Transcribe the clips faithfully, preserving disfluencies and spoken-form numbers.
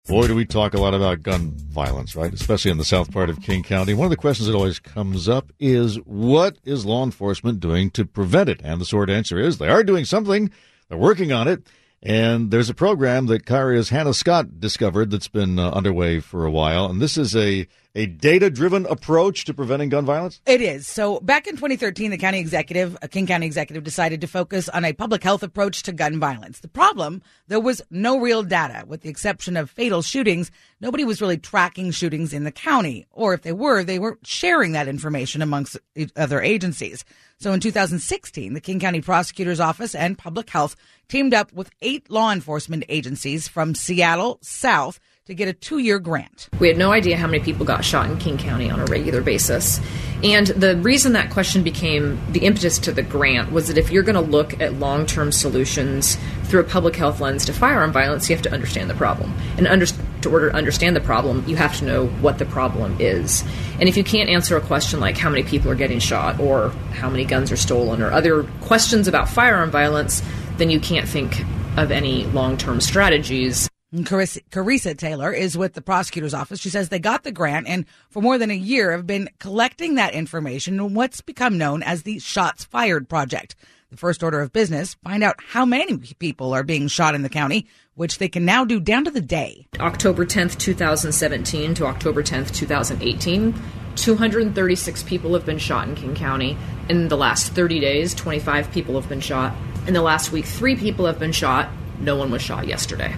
Boy, do we talk a lot about gun violence, right? Especially in the south part of King County. One of the questions that always comes up is, what is law enforcement doing to prevent it? And the short answer is they are doing something. They're working on it. And there's a program that KIRO's Hannah Scott discovered that's been uh, underway for a while. And this is a, a data-driven approach to preventing gun violence? It is. So back in twenty thirteen, the county executive, a King County executive, decided to focus on a public health approach to gun violence. The problem, there was no real data. With the exception of fatal shootings, nobody was really tracking shootings in the county. Or if they were, they weren't sharing that information amongst other agencies. So in two thousand sixteen, the King County Prosecutor's Office and Public Health teamed up with eight law enforcement agencies from Seattle south to get a two-year grant. We had no idea how many people got shot in King County on a regular basis. And the reason that question became the impetus to the grant was that if you're going to look at long-term solutions through a public health lens to firearm violence, you have to understand the problem. And under, to order to understand the problem, you have to know what the problem is. And if you can't answer a question like how many people are getting shot or how many guns are stolen or other questions about firearm violence, then you can't think of any long-term strategies. Carissa, Carissa Taylor is with the prosecutor's office. She says they got the grant and for more than a year have been collecting that information in what's become known as the Shots Fired Project. The first order of business, find out how many people are being shot in the county, which they can now do down to the day. October tenth, twenty seventeen to October tenth, twenty eighteen, two hundred thirty-six people have been shot in King County. In the last thirty days, twenty-five people have been shot. In the last week, three people have been shot. No one was shot yesterday.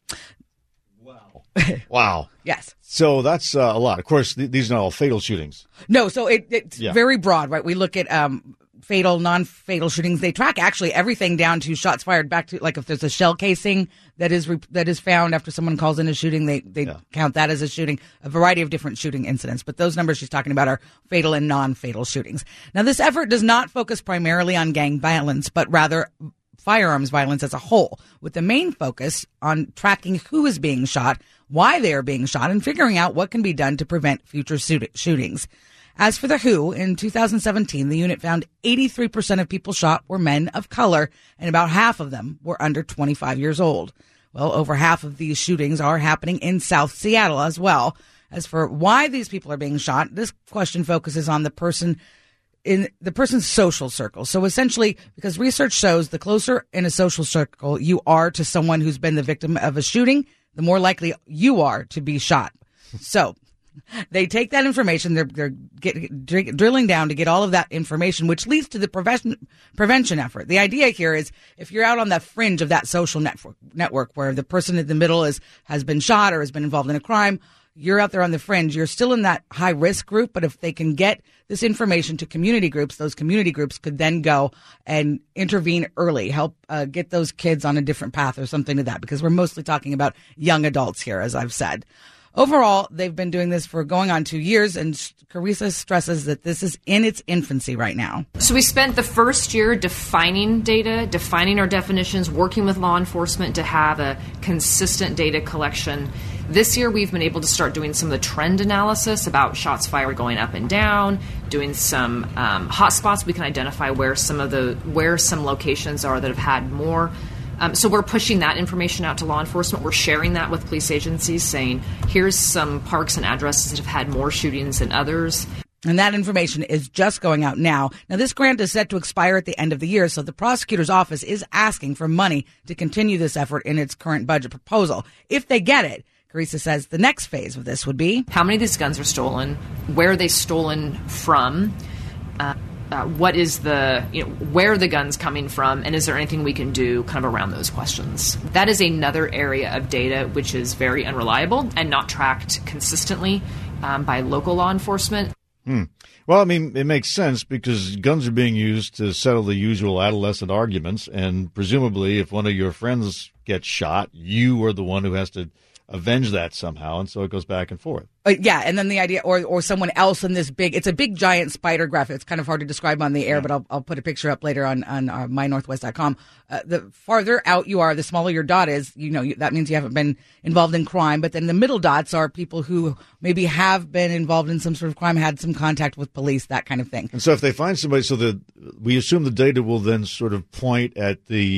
Wow. Yes. So that's uh, a lot. Of course, th- these are not all fatal shootings. No, so it, it's Yeah. very broad, right? We look at um, fatal, non-fatal shootings. They track actually everything down to shots fired back to, like if there's a shell casing that is re- that is found after someone calls in a shooting, they, they Yeah. count that as a shooting, a variety of different shooting incidents. But those numbers she's talking about are fatal and non-fatal shootings. Now, this effort does not focus primarily on gang violence, but rather firearms violence as a whole, with the main focus on tracking who is being shot, why they are being shot, and figuring out what can be done to prevent future shoot- shootings. As for the W H O, in two thousand seventeen, the unit found eighty-three percent of people shot were men of color, and about half of them were under twenty-five years old. Well, over half of these shootings are happening in South Seattle as well. As for why these people are being shot, this question focuses on the person in the person's social circle. So essentially, because research shows the closer in a social circle you are to someone who's been the victim of a shooting, the more likely you are to be shot. So they take that information, they're, they're get, dr- drilling down to get all of that information, which leads to the prevention, prevention effort. The idea here is if you're out on the fringe of that social network, network where the person in the middle is has been shot or has been involved in a crime, you're out there on the fringe, you're still in that high risk group, but if they can get this information to community groups, those community groups could then go and intervene early, help uh, get those kids on a different path or something to that, because we're mostly talking about young adults here, as I've said. Overall, they've been doing this for going on two years, and Carissa stresses that this is in its infancy right now. So we spent the first year defining data, defining our definitions, working with law enforcement to have a consistent data collection. This year, we've been able to start doing some of the trend analysis about shots fired going up and down, doing some um, hot spots. We can identify where some of the where some locations are that have had more. Um, so we're pushing that information out to law enforcement. We're sharing that with police agencies, saying here's some parks and addresses that have had more shootings than others. And that information is just going out now. Now, this grant is set to expire at the end of the year, so the prosecutor's office is asking for money to continue this effort in its current budget proposal. If they get it, Carissa says the next phase of this would be how many of these guns are stolen, where are they stolen from, uh, uh, what is the, you know, where are the guns coming from, and is there anything we can do kind of around those questions? That is another area of data which is very unreliable and not tracked consistently um, by local law enforcement. Hmm. Well, I mean, it makes sense because guns are being used to settle the usual adolescent arguments, and presumably if one of your friends gets shot, you are the one who has to avenge that somehow, and so it goes back and forth. Uh, yeah, and then the idea, or or someone else in this big, it's a big giant spider graphic. It's kind of hard to describe on the air, yeah. but I'll I'll put a picture up later on, on uh, my northwest dot com. Uh, the farther out you are, the smaller your dot is, you know, you, that means you haven't been involved in crime. But then the middle dots are people who maybe have been involved in some sort of crime, had some contact with police, that kind of thing. And so if they find somebody, so that we assume the data will then sort of point at the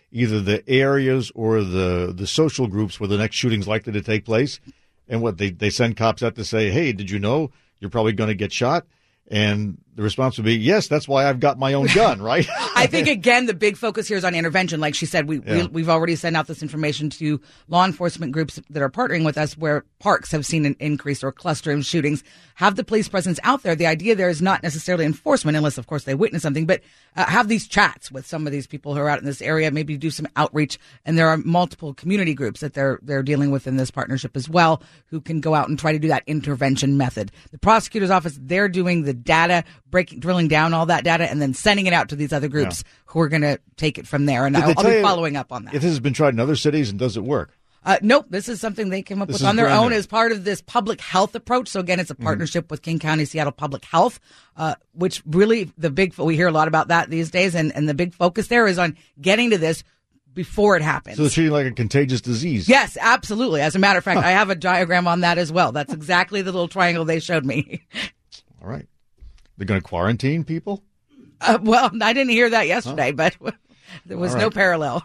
either the areas or the, the social groups where the next shooting's likely to take place. And what they, they send cops out to say, hey, did you know you're probably going to get shot? And the response would be, yes, that's why I've got my own gun, right? I think, again, the big focus here is on intervention. Like she said, we, Yeah. we, we've already sent out this information to law enforcement groups that are partnering with us where parks have seen an increase or cluster of shootings. Have the police presence out there. The idea there is not necessarily enforcement, unless, of course, they witness something, but uh, have these chats with some of these people who are out in this area, maybe do some outreach. And there are multiple community groups that they're they're dealing with in this partnership as well who can go out and try to do that intervention method. The prosecutor's office, they're doing the data, breaking, drilling down all that data, and then sending it out to these other groups Yeah. who are going to take it from there. And Did I'll, they I'll tell be you following up on that. If this has been tried in other cities, and does it work? Uh, nope, this is something they came up This with is on their brand own new. as part of this public health approach. So again, it's a partnership mm-hmm. with King County, Seattle Public Health, uh, which really the big, we hear a lot about that these days. And, and the big focus there is on getting to this before it happens. So they're treating it like a contagious disease. Yes, absolutely. As a matter of fact, I have a diagram on that as well. That's exactly the little triangle they showed me. All right. They're going to quarantine people? Uh, well, I didn't hear that yesterday, huh? but there was All right. no parallel.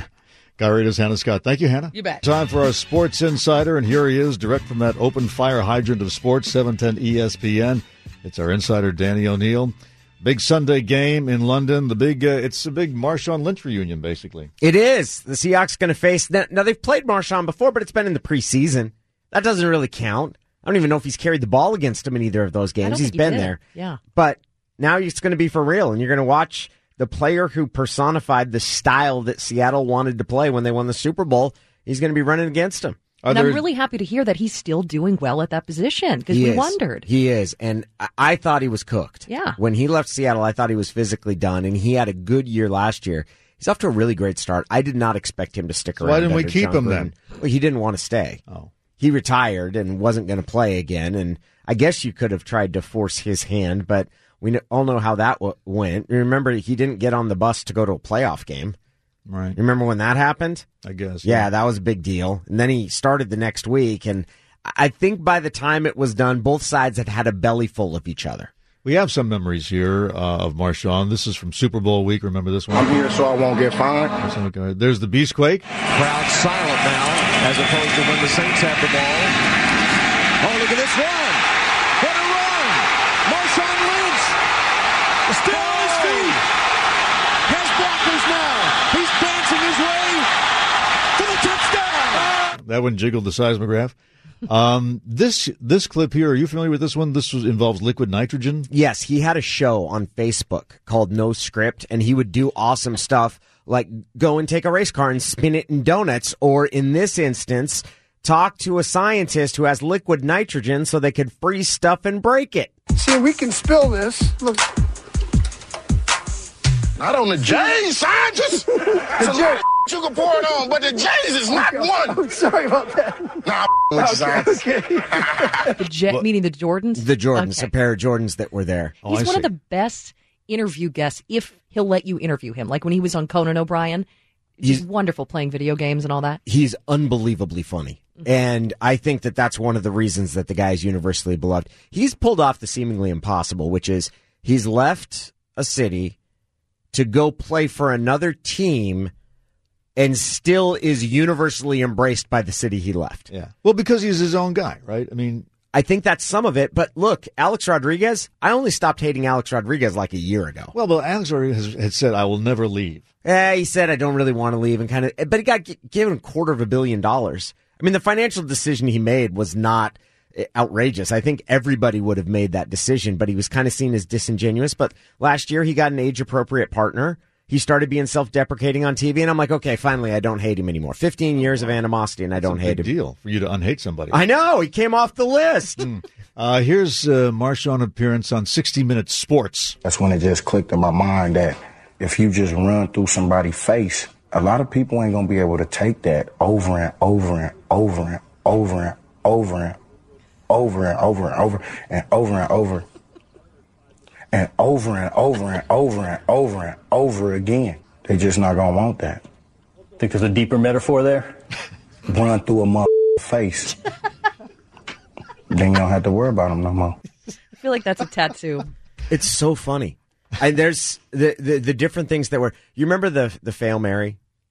Guy Radio's Hannah Scott. Thank you, Hannah. You bet. Time for our Sports Insider, and here he is, direct from that open fire hydrant of sports, seven ten E S P N. It's our insider, Danny O'Neill. Big Sunday game in London. The big, uh, it's a big Marshawn Lynch reunion, basically. It is. The Seahawks going to face. Now, they've played Marshawn before, but it's been in the preseason. That doesn't really count. I don't even know if he's carried the ball against him in either of those games. He's he been did. there. Yeah. But now it's going to be for real, and you're going to watch the player who personified the style that Seattle wanted to play when they won the Super Bowl. He's going to be running against him. And I'm really happy to hear that he's still doing well at that position because we is. wondered. He is, and I-, I thought he was cooked. Yeah. When he left Seattle, I thought he was physically done, and he had a good year last year. He's off to a really great start. I did not expect him to stick So around. why didn't we under keep John him Gruden. then? Well, he didn't want to stay. Oh. He retired and wasn't going to play again, and I guess you could have tried to force his hand, but we all know how that w- went. Remember, he didn't get on the bus to go to a playoff game. Right. You remember when that happened? I guess. Yeah, Yeah. that was a big deal. And then he started the next week, and I think by the time it was done, both sides had had a belly full of each other. We have some memories here uh, of Marshawn. This is from Super Bowl week. Remember this one? I'm here so I won't get fined. There's the Beastquake. Crowd silent now, as opposed to when the Saints had the ball. Oh, look at this run! What a run! Marshawn Lynch still on his feet. Has blockers now. He's dancing his way to the touchdown. That one jiggled the seismograph. Um, this this clip here, are you familiar with this one? This was, involves liquid nitrogen. Yes, he had a show on Facebook called No Script, and he would do awesome stuff like go and take a race car and spin it in donuts, or in this instance, talk to a scientist who has liquid nitrogen so they could freeze stuff and break it. See, we can spill this. Look. Not on the J's, scientist. There's a lot of you can pour it on, but the J's is not one. I'm sorry about that. Nah, with science. The Jet, meaning the Jordans? The Jordans, Okay. a pair of Jordans that were there. Oh, He's I one see. of the best interview guests if he'll let you interview him. Like when he was on Conan O'Brien. He's He's- wonderful playing video games and all that. He's unbelievably funny. And I think that that's one of the reasons that the guy is universally beloved. He's pulled off the seemingly impossible, which is he's left a city to go play for another team and still is universally embraced by the city he left. Yeah. Well, because he's his own guy, right? I mean, I think that's some of it. But look, Alex Rodriguez, I only stopped hating Alex Rodriguez like a year ago. well, but Alex already has, had said, I will never leave. Eh, he said, I don't really want to leave, and kind of, but he got g- given a quarter of a billion dollars. I mean, the financial decision he made was not eh, outrageous. I think everybody would have made that decision, but he was kind of seen as disingenuous. But last year, he got an age-appropriate partner. He started being self-deprecating on T V, and I'm like, okay, finally, I don't hate him anymore. fifteen years of animosity, and I don't It's a hate big him. deal for you to unhate somebody. I know, he came off the list. Uh, here's uh, Marshawn appearance on sixty minutes Sports. That's when it just clicked in my mind that if you just run through somebody's face, a lot of people ain't gonna be able to take that over and over and over and over and over and over and over and over and over and over and over and over and over and over and over again. They just not gonna want that. Think there's a deeper metaphor there? Run through a mother face. Then you don't have to worry about them no more. I feel like that's a tattoo. It's so funny. And there's the, the the different things that were. You remember the the Fail Mary,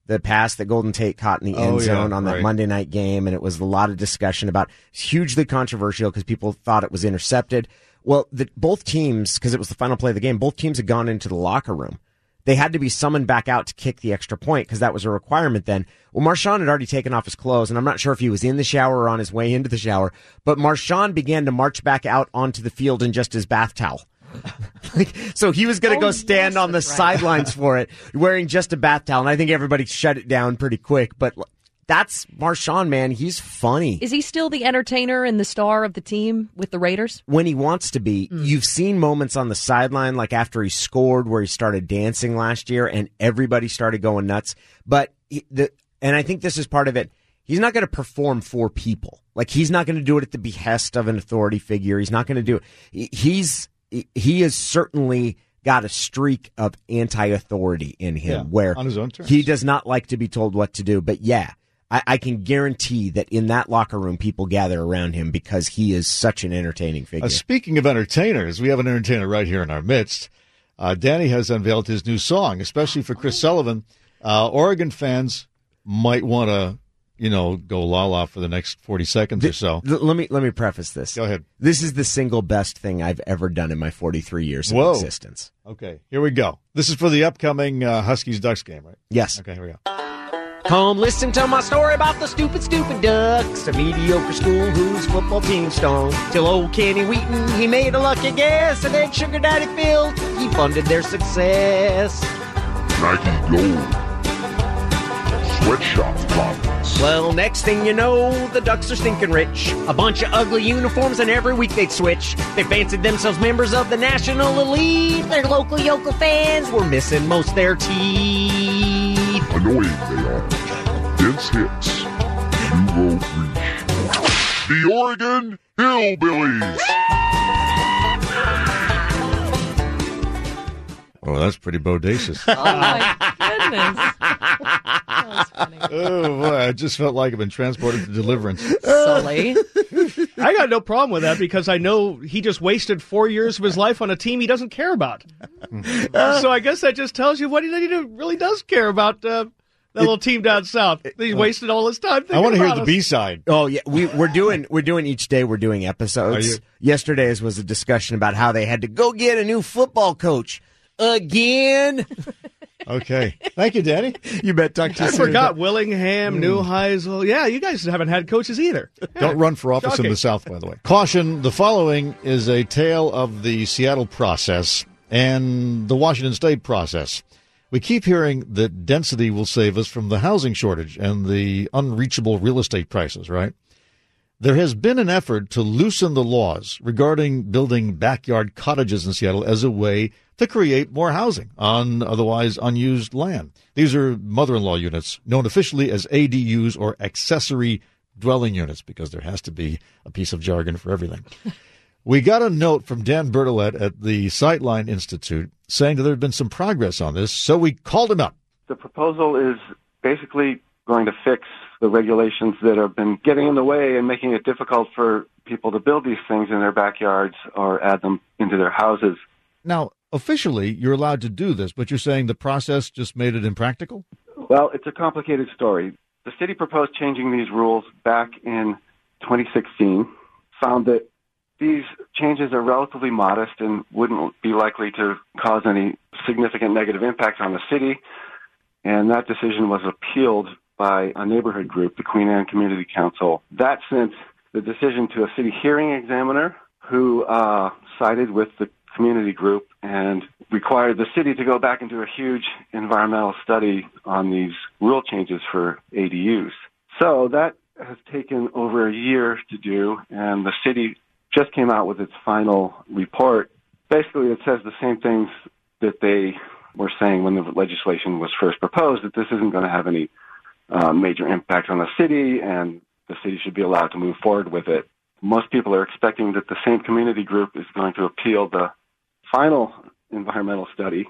the pass that Golden Tate caught in the Oh, end yeah, zone on that right. Monday night game, and it was a lot of discussion about it's hugely controversial because people thought it was intercepted. Well, the, both teams, because it was the final play of the game, both teams had gone into the locker room. They had to be summoned back out to kick the extra point because that was a requirement then. Well, Marshawn had already taken off his clothes, and I'm not sure if he was in the shower or on his way into the shower, but Marshawn began to march back out onto the field in just his bath towel. like, so he was going to Oh, go stand yes, on the that's right. sidelines for it, wearing just a bath towel, and I think everybody shut it down pretty quick. But that's Marshawn, man. He's funny. Is he still the entertainer and the star of the team with the Raiders? When he wants to be. Mm. You've seen moments on the sideline, like after he scored, where he started dancing last year, and everybody started going nuts. But he, the and I think this is part of it. He's not going to perform for people. Like, he's not going to do it at the behest of an authority figure. He's not going to do it. He's he has certainly got a streak of anti-authority in him, Yeah, where on his own terms. he does not like to be told what to do. But yeah. I, I can guarantee that in that locker room, people gather around him because he is such an entertaining figure. Uh, speaking of entertainers, we have an entertainer right here in our midst. Uh, Danny has unveiled his new song, especially for Chris Sullivan. Uh, Oregon fans might want to, you know, go la-la for the next forty seconds The- or so. th- let me let me preface this. Go ahead. This is the single best thing I've ever done in my forty-three years of Whoa. existence. Okay, here we go. This is for the upcoming uh, Huskies-Ducks game, right? Yes. Okay, here we go. Come listen to my story about the stupid, stupid Ducks, a mediocre school whose football team stunk. Till old Kenny Wheaton, he made a lucky guess, and then Sugar Daddy Phil, he funded their success. Nike Gold. Sweatshop profits. Well, next thing you know, the Ducks are stinking rich. A bunch of ugly uniforms, and every week they'd switch. They fancied themselves members of the National Elite. Their local yokel fans were missing most their teeth. Annoying they are. Dense hits. New road reach. The Oregon Hillbillies. Oh, that's pretty bodacious. Oh, my goodness. That was funny. Oh, boy, I just felt like I've been transported to Deliverance. Sully. I got no problem with that because I know he just wasted four years of his life on a team he doesn't care about. So I guess that just tells you what he really does care about, uh, that little team down south. He wasted all his time thinking I want to hear about the us. B-side. Oh yeah, we we're doing we're doing each day. We're doing episodes. Are you? Yesterday's was a discussion about how they had to go get a new football coach again. Okay. Thank you, Danny. You bet. Talk to you I soon. forgot Willingham, Neuheisel. Yeah, you guys haven't had coaches either. Don't run for office Shocking. in the South, by the way. Caution, the following is a tale of the Seattle process and the Washington State process. We keep hearing that density will save us from the housing shortage and the unreachable real estate prices, right? There has been an effort to loosen the laws regarding building backyard cottages in Seattle as a way to create more housing on otherwise unused land. These are mother-in-law units, known officially as A D Us or accessory dwelling units, because there has to be a piece of jargon for everything. We got a note from Dan Bertolet at the Sightline Institute saying that there had been some progress on this, so we called him up. The proposal is basically going to fix the regulations that have been getting in the way and making it difficult for people to build these things in their backyards or add them into their houses. Now, officially, you're allowed to do this, but you're saying the process just made it impractical? Well, it's a complicated story. The city proposed changing these rules back in twenty sixteen, found that these changes are relatively modest and wouldn't be likely to cause any significant negative impacts on the city, and that decision was appealed by a neighborhood group, the Queen Anne Community Council. That sent the decision to a city hearing examiner who uh, sided with the community group and required the city to go back and do a huge environmental study on these rule changes for A D Us. So that has taken over a year to do, and the city just came out with its final report. Basically, it says the same things that they were saying when the legislation was first proposed, that this isn't going to have any uh, major impact on the city, and the city should be allowed to move forward with it. Most people are expecting that the same community group is going to appeal the final environmental study.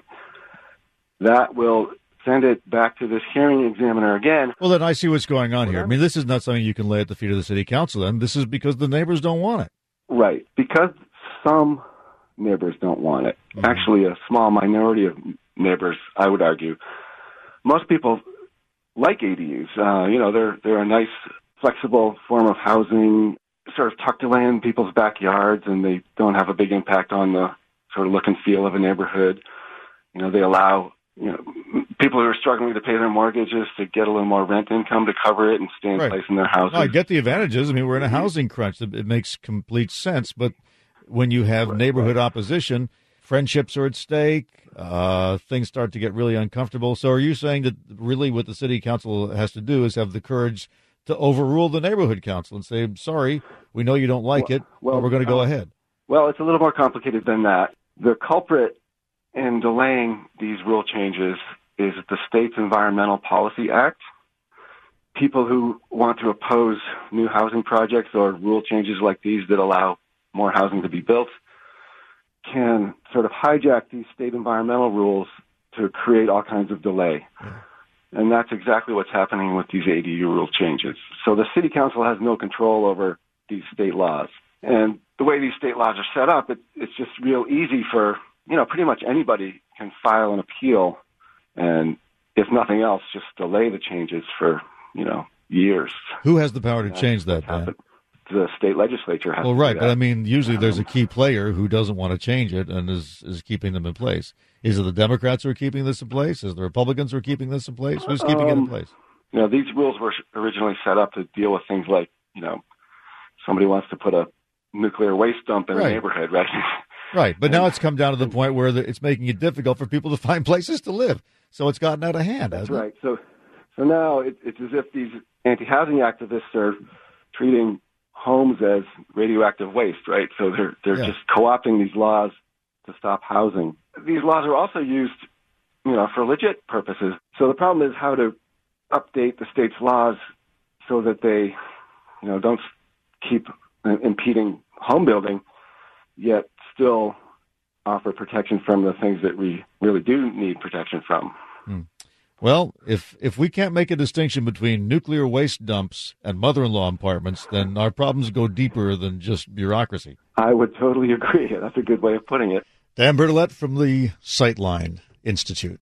That will send it back to this hearing examiner again. Well, then I see what's going on here. I mean, this is not something you can lay at the feet of the city council, then. This is because the neighbors don't want it. Right. Because some neighbors don't want it. Mm-hmm. Actually, a small minority of neighbors, I would argue. Most people like A D Us. Uh, you know, they're they're a nice, flexible form of housing, sort of tucked away in people's backyards, and they don't have a big impact on the sort of look and feel of a neighborhood. You know, they allow you know people who are struggling to pay their mortgages to get a little more rent income to cover it and stay in Right. place in their houses. No, I get the advantages. I mean, we're in a housing crunch. It it makes complete sense. But when you have neighborhood opposition, friendships are at stake. Uh, things start to get really uncomfortable. So are you saying that really what the city council has to do is have the courage to overrule the neighborhood council and say, sorry, we know you don't like Well- it, well, but we're going to go uh, ahead? Well, it's a little more complicated than that. The culprit in delaying these rule changes is the state's Environmental Policy Act. People who want to oppose new housing projects or rule changes like these that allow more housing to be built can sort of hijack these state environmental rules to create all kinds of delay. And that's exactly what's happening with these A D U rule changes. So the city council has no control over these state laws. And the way these state laws are set up, it, it's just real easy for, you know, pretty much anybody can file an appeal and, if nothing else, just delay the changes for, you know, years. Who has the power to That's change that, what's Dan? happened. The state legislature has Well, to right, do but that. I mean, usually there's a key player who doesn't want to change it and is, is keeping them in place. Is it the Democrats who are keeping this in place? Is it the Republicans who are keeping this in place? Who's keeping it in Um, place? You know, these rules were originally set up to deal with things like, you know, somebody wants to put a nuclear waste dump in Right. a neighborhood, right? Right, but now it's come down to the point where the, it's making it difficult for people to find places to live. So it's gotten out of hand, That's hasn't it? right. So, so now it, it's as if these anti-housing activists are treating homes as radioactive waste, right? So they're they're Yeah. just co-opting these laws to stop housing. These laws are also used, you know, for legit purposes. So the problem is how to update the state's laws so that they, you know, don't keep impeding home building, yet still offer protection from the things that we really do need protection from. Hmm. Well, if if we can't make a distinction between nuclear waste dumps and mother-in-law apartments, then our problems go deeper than just bureaucracy. I would totally agree. That's a good way of putting it. Dan Bertolet from the Sightline Institute.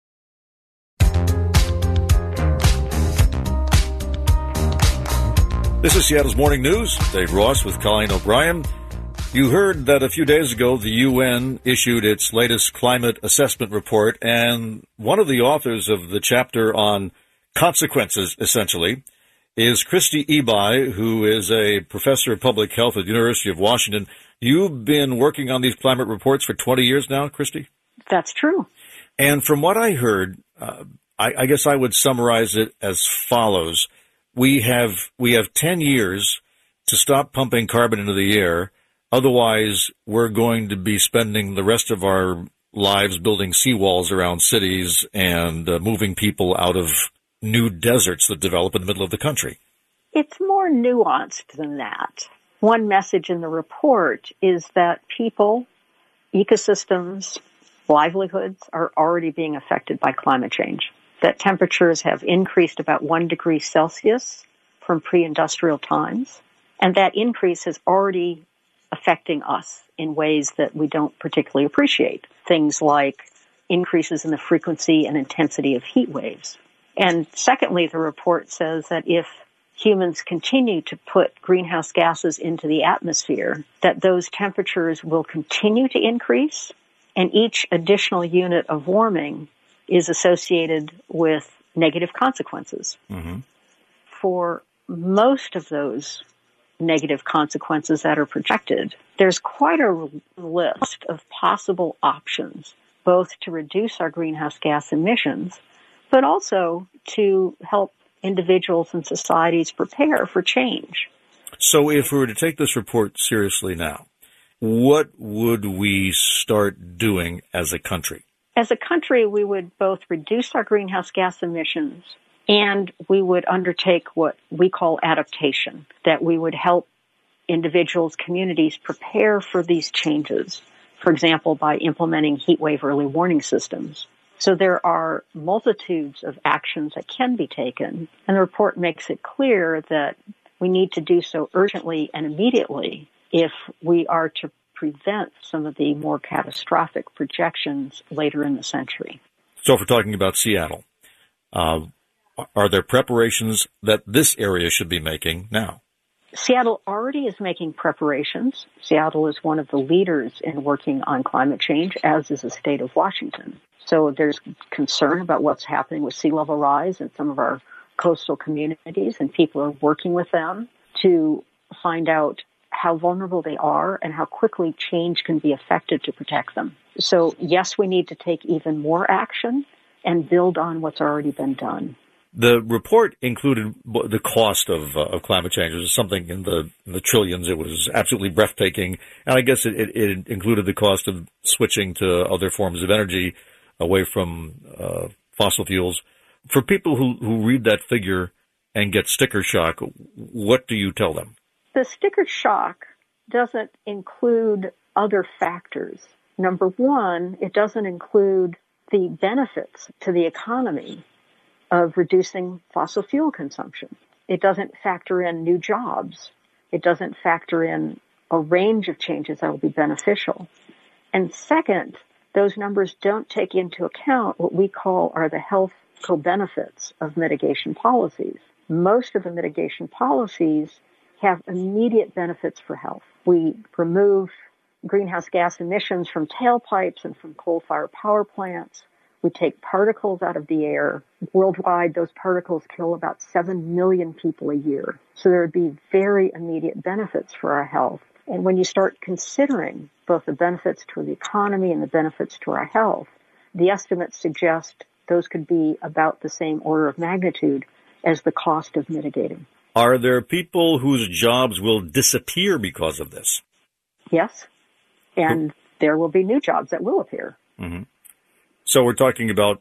This is Seattle's Morning News. Dave Ross with Colleen O'Brien. You heard that a few days ago the U N issued its latest climate assessment report, and one of the authors of the chapter on consequences, essentially, is Christy Ebi, who is a professor of public health at the University of Washington. You've been working on these climate reports for twenty years now, Christy? That's true. And from what I heard, uh, I, I guess I would summarize it as follows. We have we have ten years to stop pumping carbon into the air. Otherwise, we're going to be spending the rest of our lives building seawalls around cities and uh, moving people out of new deserts that develop in the middle of the country. It's more nuanced than that. One message in the report is that people, ecosystems, livelihoods are already being affected by climate change. That temperatures have increased about one degree Celsius from pre-industrial times, and that increase is already affecting us in ways that we don't particularly appreciate. Things like increases in the frequency and intensity of heat waves. And secondly, the report says that if humans continue to put greenhouse gases into the atmosphere, that those temperatures will continue to increase, and each additional unit of warming is associated with negative consequences. Mm-hmm. For most of those negative consequences that are projected, there's quite a list of possible options, both to reduce our greenhouse gas emissions, but also to help individuals and societies prepare for change. So if we were to take this report seriously now, what would we start doing as a country? As a country, we would both reduce our greenhouse gas emissions and we would undertake what we call adaptation, that we would help individuals, communities prepare for these changes, for example, by implementing heat wave early warning systems. So there are multitudes of actions that can be taken, and the report makes it clear that we need to do so urgently and immediately if we are to prevent some of the more catastrophic projections later in the century. So if we're talking about Seattle, uh, are there preparations that this area should be making now? Seattle already is making preparations. Seattle is one of the leaders in working on climate change, as is the state of Washington. So there's concern about what's happening with sea level rise in some of our coastal communities, and people are working with them to find out how vulnerable they are and how quickly change can be effected to protect them. So yes, we need to take even more action and build on what's already been done. The report included the cost of uh, of climate change. It was something in the in the trillions. It was absolutely breathtaking, and I guess it, it, it included the cost of switching to other forms of energy away from uh, fossil fuels. For people who, who read that figure and get sticker shock, what do you tell them? The sticker shock doesn't include other factors. Number one, it doesn't include the benefits to the economy of reducing fossil fuel consumption. It doesn't factor in new jobs. It doesn't factor in a range of changes that will be beneficial. And second, those numbers don't take into account what we call are the health co-benefits of mitigation policies. Most of the mitigation policies have immediate benefits for health. We remove greenhouse gas emissions from tailpipes and from coal-fired power plants. We take particles out of the air. Worldwide, those particles kill about seven million people a year. So there would be very immediate benefits for our health. And when you start considering both the benefits to the economy and the benefits to our health, the estimates suggest those could be about the same order of magnitude as the cost of mitigating. Are there people whose jobs will disappear because of this? Yes. And there will be new jobs that will appear. Mm-hmm. So we're talking about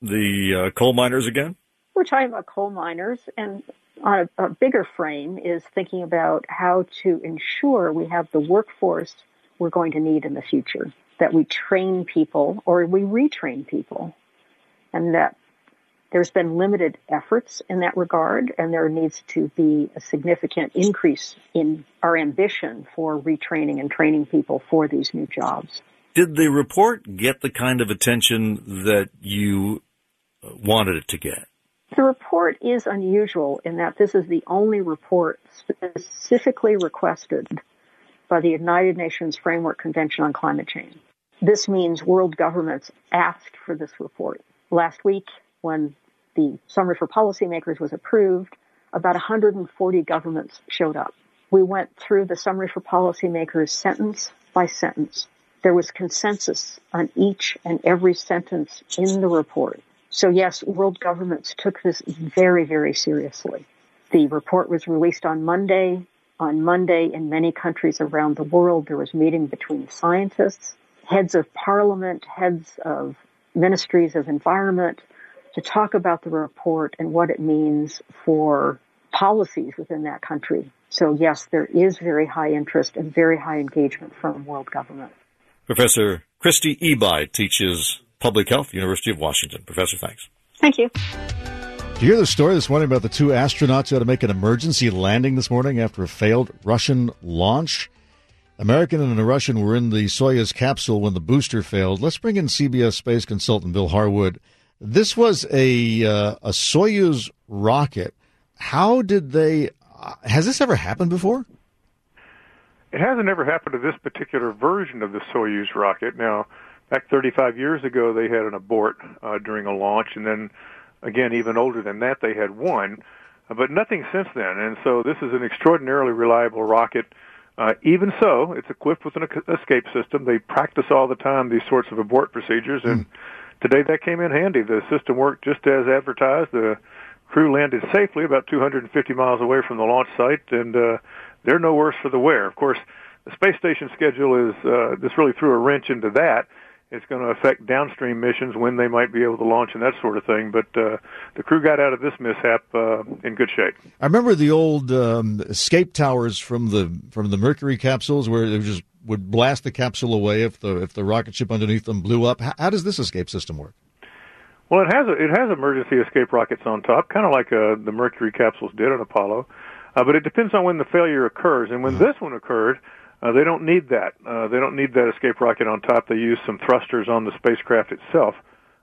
the uh, coal miners again? We're talking about coal miners, and on a, a bigger frame is thinking about how to ensure we have the workforce we're going to need in the future, that we train people or we retrain people, and that there's been limited efforts in that regard, and there needs to be a significant increase in our ambition for retraining and training people for these new jobs. Did the report get the kind of attention that you wanted it to get? The report is unusual in that this is the only report specifically requested by the United Nations Framework Convention on Climate Change. This means world governments asked for this report. Last week, when the Summary for Policymakers was approved, about one hundred forty governments showed up. We went through the Summary for Policymakers sentence by sentence. There was consensus on each and every sentence in the report. So yes, world governments took this very, very seriously. The report was released on Monday. On Monday, in many countries around the world, there was meeting between scientists, heads of parliament, heads of ministries of environment, to talk about the report and what it means for policies within that country. So yes, there is very high interest and very high engagement from world government. Professor Christy Ebi teaches public health, University of Washington. Professor, thanks. Thank you. Did you hear the story this morning about the two astronauts who had to make an emergency landing this morning after a failed Russian launch? American and a Russian were in the Soyuz capsule when the booster failed. Let's bring in C B S space consultant Bill Harwood. This was a uh, a Soyuz rocket. How did they? Uh, has this ever happened before? It hasn't ever happened to this particular version of the Soyuz rocket. Now, back thirty-five years ago, they had an abort uh, during a launch, and then, again, even older than that, they had one, uh, but nothing since then. And so this is an extraordinarily reliable rocket. Uh, even so, it's equipped with an escape system. They practice all the time these sorts of abort procedures, and mm. today that came in handy. The system worked just as advertised. The crew landed safely about two hundred fifty miles away from the launch site, and uh, they're no worse for the wear. Of course, the space station schedule is, uh, this really threw a wrench into that. It's going to affect downstream missions, when they might be able to launch and that sort of thing. But uh, the crew got out of this mishap uh, in good shape. I remember the old um, escape towers from the from the Mercury capsules, where they just would blast the capsule away if the if the rocket ship underneath them blew up. How, how does this escape system work? Well, it has a, it has emergency escape rockets on top, kind of like uh, the Mercury capsules did on Apollo. Uh, but it depends on when the failure occurs. And when mm-hmm. this one occurred, Uh, they don't need that. Uh, they don't need that escape rocket on top. They use some thrusters on the spacecraft itself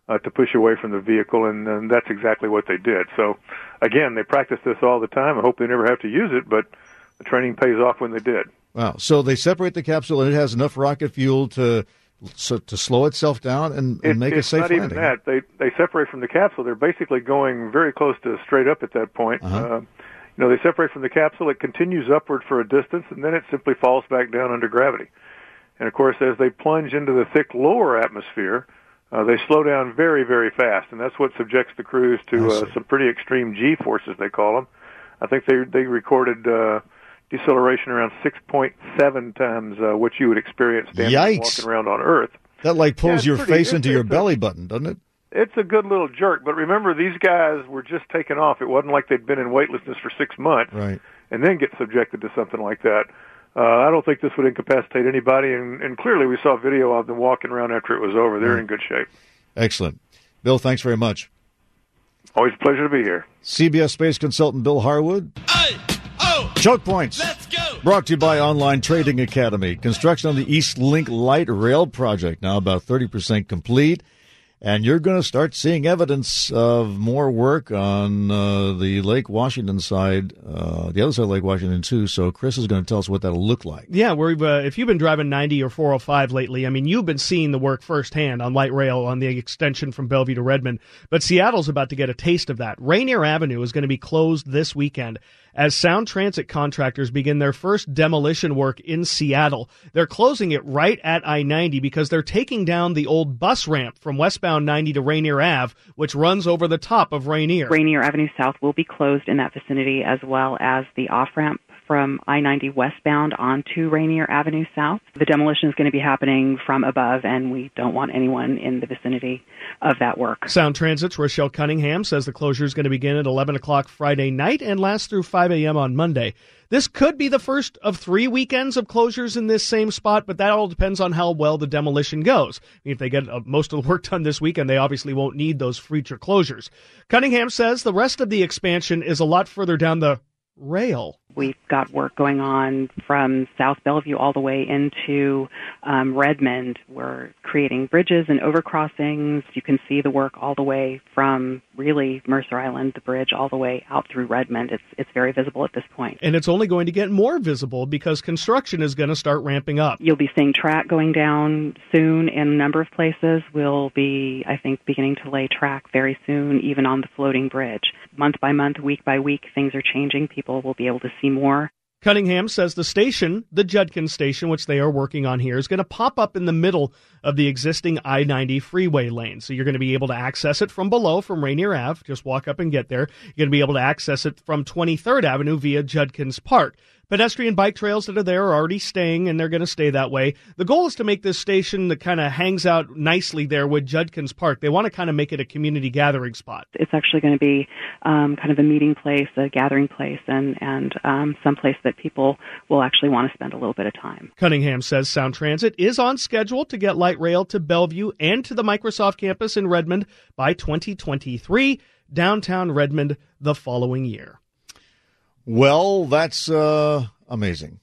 uh, to push away from the vehicle, and, and that's exactly what they did. So, again, they practice this all the time. I hope they never have to use it, but the training pays off when they did. Wow. So they separate the capsule, and it has enough rocket fuel to so, to slow itself down and, and it, make a safe landing. It's not even that. They, they separate from the capsule. They're basically going very close to straight up at that point. Uh-huh. Uh, you know, they separate from the capsule. It continues upward for a distance, and then it simply falls back down under gravity. And, of course, as they plunge into the thick lower atmosphere, uh, they slow down very, very fast, and that's what subjects the crews to uh, some pretty extreme G-forces, they call them. I think they they recorded uh, deceleration around six point seven times uh, what you would experience standing and walking around on Earth. That like pulls Yeah, your pretty- face it's- into your it's a- belly button, doesn't it? It's a good little jerk, but remember, these guys were just taken off. It wasn't like they'd been in weightlessness for six months Right. and then get subjected to something like that. Uh, I don't think this would incapacitate anybody, and, and clearly we saw video of them walking around after it was over. They're in good shape. Excellent. Bill, thanks very much. Always a pleasure to be here. C B S space consultant Bill Harwood. Choke points. Let's go. Brought to you by Online Trading Academy. Construction on the East Link Light Rail project now about thirty percent complete. And you're going to start seeing evidence of more work on uh, the Lake Washington side, uh, the other side of Lake Washington, too. So Chris is going to tell us what that'll look like. Yeah, we've, uh, if you've been driving ninety or four oh five lately, I mean, you've been seeing the work firsthand on light rail on the extension from Bellevue to Redmond. But Seattle's about to get a taste of that. Rainier Avenue is going to be closed this weekend as Sound Transit contractors begin their first demolition work in Seattle. They're closing it right at I ninety because they're taking down the old bus ramp from westbound ninety to Rainier Ave, which runs over the top of Rainier. Rainier Avenue South will be closed in that vicinity, as well as the off-ramp from I ninety westbound onto Rainier Avenue South. The demolition is going to be happening from above, and we don't want anyone in the vicinity of that work. Sound Transit's Rochelle Cunningham says the closure is going to begin at eleven o'clock Friday night and last through five a.m. on Monday. This could be the first of three weekends of closures in this same spot, but that all depends on how well the demolition goes. I mean, if they get uh, most of the work done this weekend, they obviously won't need those future closures. Cunningham says the rest of the expansion is a lot further down the rail. We've got work going on from South Bellevue all the way into um, Redmond. We're creating bridges and overcrossings. You can see the work all the way from really Mercer Island, the bridge, all the way out through Redmond. It's it's very visible at this point. And it's only going to get more visible because construction is going to start ramping up. You'll be seeing track going down soon in a number of places. We'll be, I think, beginning to lay track very soon, even on the floating bridge. Month by month, week by week, things are changing. People will be able to see more. Cunningham says the station, the Judkins station, which they are working on here, is going to pop up in the middle of the existing I ninety freeway lane. So you're going to be able to access it from below, from Rainier Ave. Just walk up and get there. You're going to be able to access it from twenty-third Avenue via Judkins Park. Pedestrian bike trails that are there are already staying, and they're going to stay that way. The goal is to make this station that kind of hangs out nicely there with Judkins Park. They want to kind of make it a community gathering spot. It's actually going to be um, kind of a meeting place, a gathering place, and, and um, some place that people will actually want to spend a little bit of time. Cunningham says Sound Transit is on schedule to get light rail to Bellevue and to the Microsoft campus in Redmond by twenty twenty-three, downtown Redmond the following year. Well, that's uh, amazing.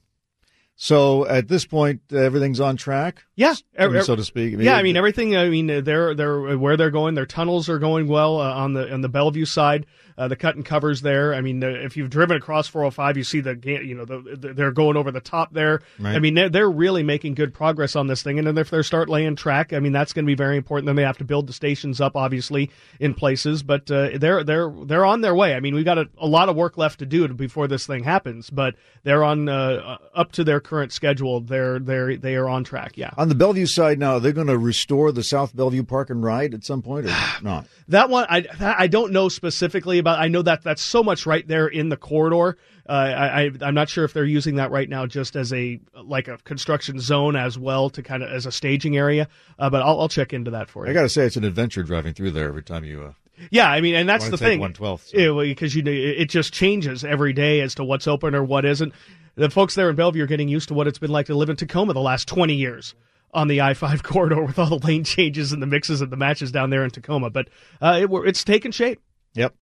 So at this point, everything's on track? Yeah. I mean, so to speak. I mean, yeah, I mean, everything, I mean, they're, they're, where they're going, their tunnels are going well uh, on the on the Bellevue side. Uh, the cut and covers there. I mean, uh, if you've driven across four oh five, you see the, you know, the, the, they're going over the top there. Right. I mean, they're, they're really making good progress on this thing. And then if they start laying track, I mean, that's going to be very important. Then they have to build the stations up, obviously, in places. But uh, they're they're they're on their way. I mean, we've got a, a lot of work left to do before this thing happens. But they're on uh, up to their current schedule. They're they're they are on track. Yeah. On the Bellevue side now, they're going to restore the South Bellevue Park and Ride at some point, or not? That one, I I don't know specifically about. I know that that's so much right there in the corridor. Uh, I, I I'm not sure if they're using that right now just as a like a construction zone as well to kind of as a staging area. Uh, but I'll I'll check into that for you. I got to say, it's an adventure driving through there every time you. Uh, yeah, I mean, and that's the thing. one twelfth so. Because you know, it just changes every day as to what's open or what isn't. The folks there in Bellevue are getting used to what it's been like to live in Tacoma the last twenty years. On the I five corridor with all the lane changes and the mixes and the matches down there in Tacoma. But uh, it, it's taken shape. Yep.